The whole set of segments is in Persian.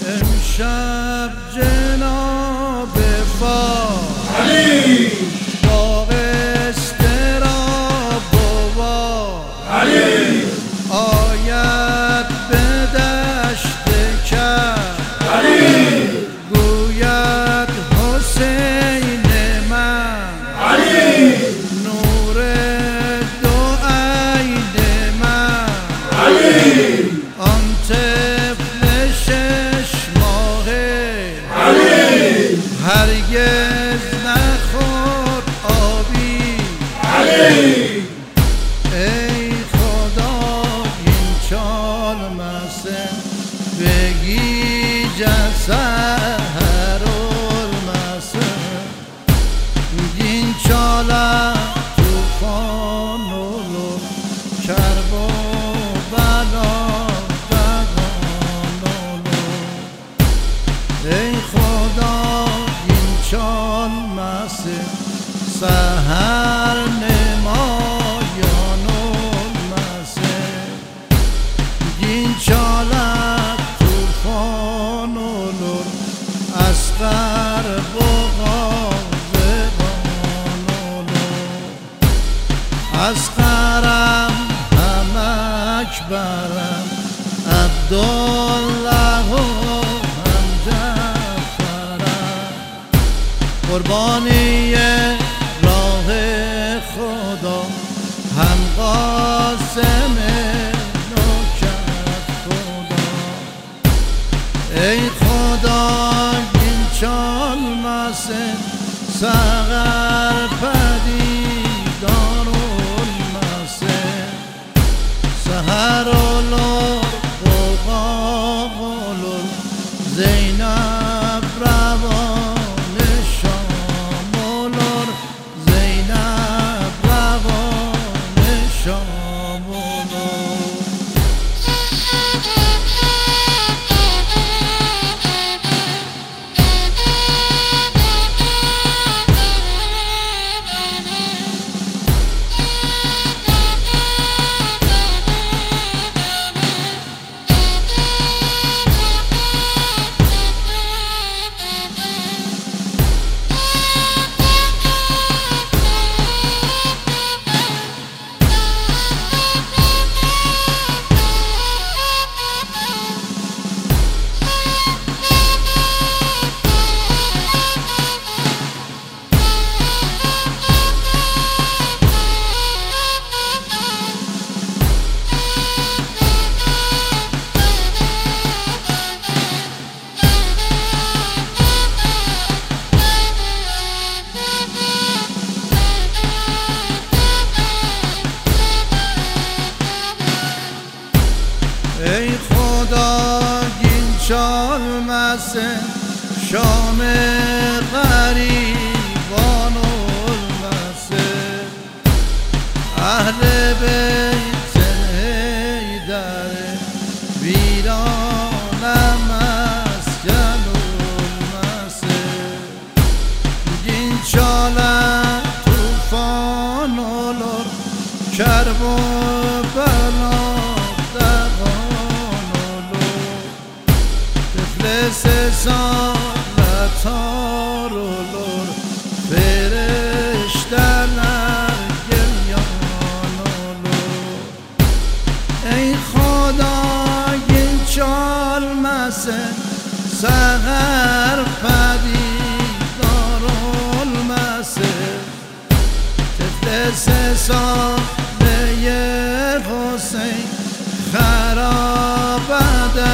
امشب جناب علی باغ استراب بابا علی آید به دشت کرد علی گوید حسین من علی نور دو عین من علی آن طفل 6 ماهه علی هرگز نخورد آبی علی ای خدا این چالمسه بگی سحر المسه این چاله توفان و کرب و بلا دگان ای خدا این چالمسه سحر نمایان المسه این چاله توفان و اسقر بغاز اسقرم هم اکبرم عبدالله و هم جعفرم قربانی راه خدا هم قاسم نوکر خدا ای خدا این چالمسه سحر پدیدار المسه سحر الور قوقا زینب روان شام الور زینب روان شام الور ای خدا این چالمسه شام غریبان المسه اهل بیت حیدر ویرانم مسکن المسه این چاله توفان الور کرب و بلا سه سال تارولور فرشته‌لر گریانولور ای خدا این چالمسه سحر پدیدار المسه طفل 3 ساله حسین خرابده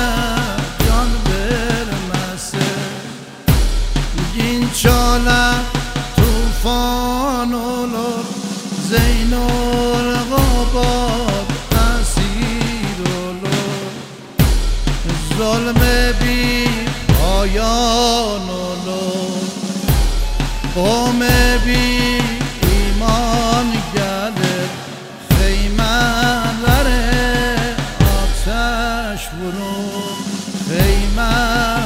این چاله توفان الور زین القباب اسیر الور ظلم بی پایان الور قوم بی ایمان گله خیمه در آتش برون خیمه